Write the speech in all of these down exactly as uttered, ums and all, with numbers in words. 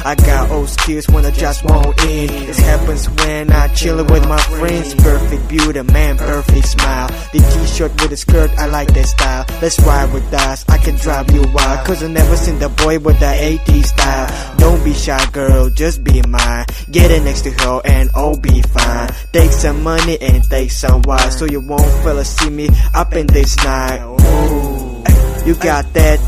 I got old skills when I just won't in. This happens when I chillin' with my friends. Perfect beauty, man, perfect smile. The t-shirt with the skirt, I like that style. Let's ride with us, I can drive you wild. Cause I never seen the boy with the eighties style. Don't be shy, girl, just be mine. Get it next to her and all be fine. Take some money and take some wine, so you won't fella see me up in this night. Ooh, you got that?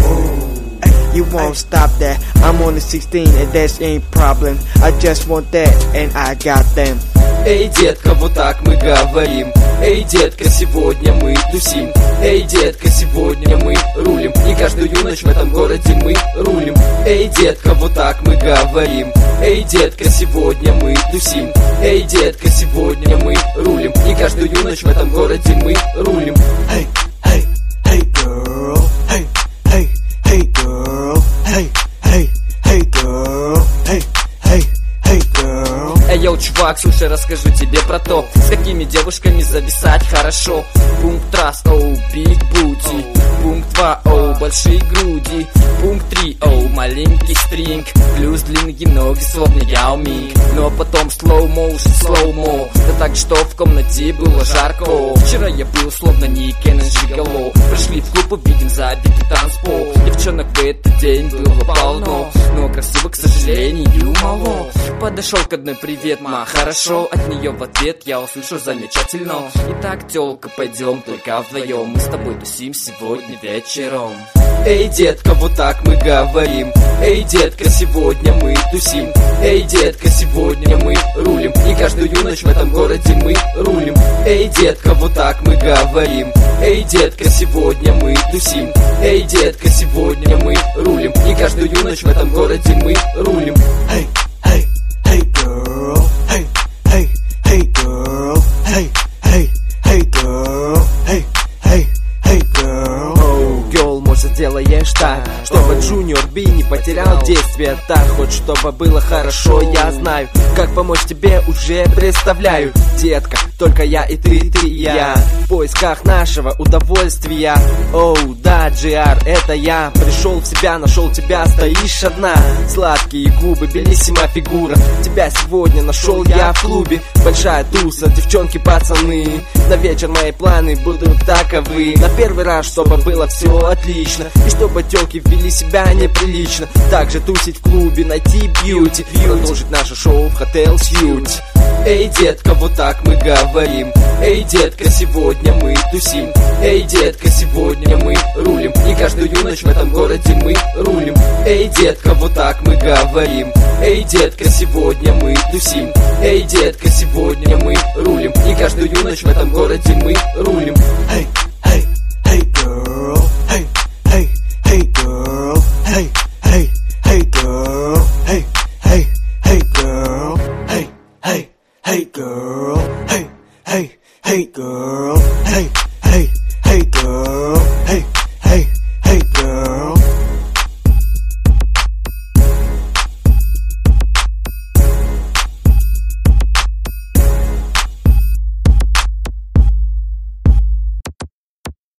Ooh, you won't stop that. I'm only sixteen and that ain't problem. I just want that and I got them. Эй, детка, вот так мы говорим. Эй, детка, сегодня мы тусим. Эй, детка, сегодня мы рулим. И каждую ночь в этом городе мы рулим. Эй, детка, вот так мы говорим. Эй, детка, сегодня мы тусим. Эй, детка, сегодня мы рулим. И каждую ночь в этом городе мы рулим. Hey, hey, hey girl. Hey, hey, hey girl. Hey, hey, hey girl. Hey, hey, hey girl. Эй, йоу, чувак, слушай, расскажу тебе про то, с какими девушками зависать хорошо. Пункт раз, оу, биг бути. Пункт два, оу, большие груди. Пункт три, оу, маленький стринг. Плюс длинные ноги, словно Яо Минг. Но потом slow motion, slow mo. Да так, что в комнате было жарко. Вчера я был словно Никен и Жигало. Пришли в клуб, увидим забитый танцпол. Девчонок в этот день было полно, но красиво, к сожалению, мало. Подошел к одной, привет, ма, хорошо. От нее в ответ я услышу замечательно. Итак, тёлка, пойдем только вдвоем. Мы с тобой тусим сегодня вечером. Эй, детка, вот так мы говорим. Эй, детка, сегодня мы тусим. Эй, детка, сегодня мы рулим. И каждую ночь в этом городе мы рулим. Эй, детка, вот так мы говорим. Эй, детка, сегодня мы тусим. Эй, детка, сегодня мы рулим. И каждую ночь в этом городе мы рулим. Hey, hey, hey girl. Hey, hey, hey girl. Hey, hey, hey girl. Hey, hey, hey girl. Oh, girl, может, делаешь так, чтобы Junior B не потерял действие. Так, хоть чтобы было хорошо, я знаю, как помочь тебе уже представляю. Детка, только я и ты, ты и я, в поисках нашего удовольствия. Оу, oh, да, джи ар, это я. Пришел в себя, нашел тебя, стоишь одна. Сладкие губы, белиссима фигура. Тебя сегодня нашел я в клубе. Большая туса, девчонки, пацаны. На вечер мои планы будут таковы. На первый раз, чтобы было все отлично, и чтобы тёлки ввели себя неприлично. Также тусить в клубе, найти бьюти, продолжить наше шоу в Hotel Suite. Эй, детка, вот так мы говорим. Эй, детка, сегодня мы тусим. Эй, детка, сегодня мы рулим. И каждую ночь в этом городе мы рулим. Эй, детка, вот так мы говорим. Эй, детка, сегодня мы тусим. Эй, детка, сегодня мы рулим. И каждую ночь в этом городе мы рулим. Hey, hey, hey girl. Hey, hey, hey girl. Hey, hey, hey girl. Hey, hey, hey girl. Hey, hey, hey girl. Hey, hey, hey girl. Hey, hey.